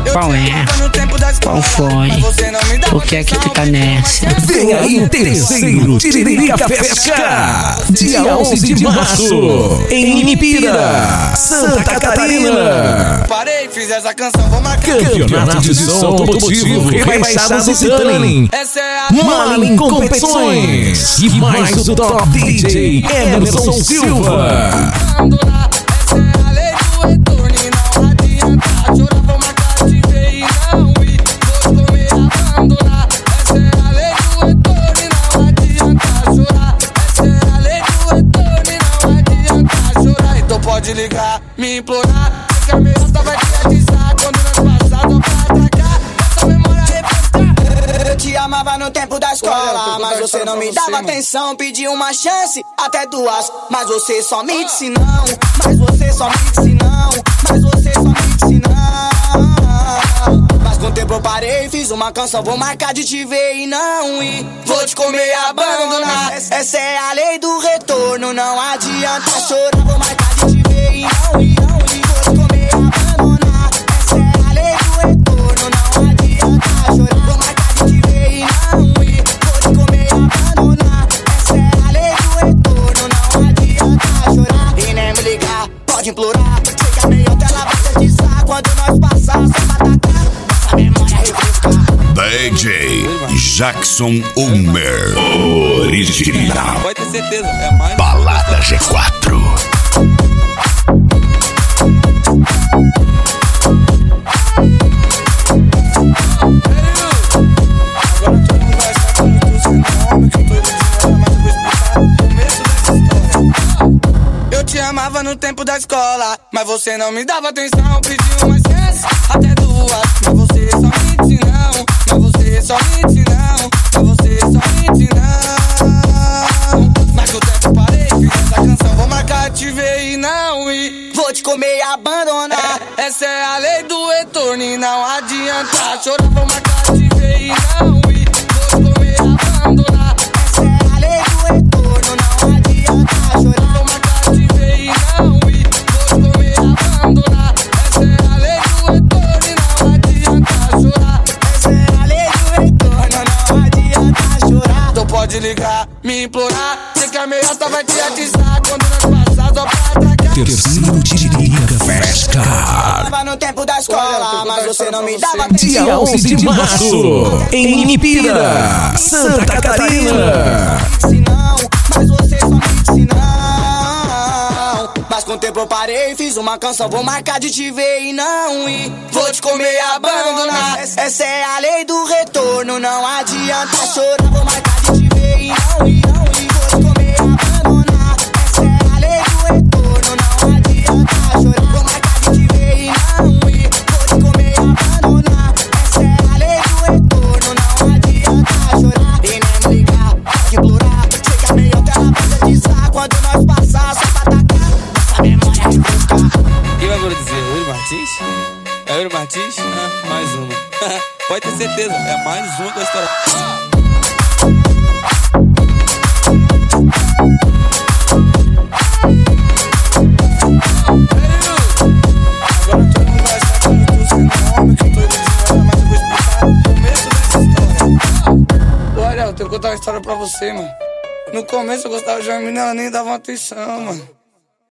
Qual é? Qual foi? Por que é que tu tá nessa? Vem aí o terceiro Tiririca Festa, dia 11 de março, em Inipira, Santa Catarina. Parei, fiz essa canção, vou marcar. Campeonato de som automotivo, rebaixados e tuning. Essa é a Malin Competições. E mais o top DJ Emerson Silva. abandonar. Essa é a lei do retorno e não adianta chorar. Vou marcar de ver e não ir. Vou comer abandonar. Essa é a lei do retorno e não adianta chorar. Essa é a lei do retorno e não adianta chorar. Então pode ligar, me implorar. Sei que a minha vai te atizar quando nós passar, tô pra atacar. Essa memória refrescar. Eu te amava no tempo da escola, mas você não me dava atenção. Pedi uma chance, até duas, mas você só me disse não. Mas você só me disse não. Mas você só me disse não. Mas com o tempo eu parei, fiz uma canção, vou marcar de te ver e não ir. Vou te comer e abandonar. Essa é a lei do retorno, não adianta chorar. Vou marcar de te ver e não ir. Vou te comer e abandonar. Essa é a lei do retorno, não adianta chorar. Vou marcar de te ver e não ir. Vou te comer e abandonar. Essa é a lei do retorno, não adianta chorar. E nem me ligar, pode implorar. Sei que a meia tela vai te atizar quando nós passar, só pra atacar. Essa memória refrescar. DJ Jackson Homer, original. Pode ter certeza, é mais Balada G4. Eu te amava no tempo da escola, mas você não me dava atenção. Pedi uma chance, até duas, mas você só me disse não. Mas você só me disse não. Mas você só me disse não. Mas com o tempo parei, fiz essa canção, vou marcar te ver e não ir. Vou te comer e abandonar. Essa é a lei do retorno e não adianta chorar. Vou marcar te ver e não ir. Vou te comer e abandonar. Essa é a lei do retorno, não adianta chorar. Vou marcar te ver e não ir. Vou te comer e abandonar. Essa é a lei do retorno e não adianta chorar. Essa é a lei do retorno, não adianta chorar. Então pode ligar, me implorar. Sei que a meiota vai te atizar quando nós passar, só pra atracar. Terceiro Tiririca Festa, Tava no tempo da escola, mas você não me dava atenção. dia 11 de março, em Inipira, Santa Catarina. Disse não, mas você só me disse não. Mas com o tempo eu parei, fiz uma canção, vou marcar de te ver e não ir. Vou te comer e abandonar. Essa é a lei do retorno, não adianta chorar. Vou marcar de te ver e não ir. Vou te comer e abandonar. Essa é a lei do retorno, não adianta chorar. Vou marcar de te ver e não ir. Vou te comer e abandonar. Essa é a lei do retorno, não adianta chorar. E nem me ligar, pode implorar. Sei que a meia tela vai te atizar quando nós passar, só pra atacar. Essa memória refrescar. Quem vai dizer? Yuri Martins? É Yuri Martins? Ah, mais uma. Pode ter certeza, é mais uma da história. Agora todo mundo vai estar com tudo sem nome, que eu tô ilusionado, mas eu vou explicar o começo dessa história. Olha, eu tenho que contar uma história pra você, mano. No começo eu gostava de uma menina, ela nem dava atenção, mano.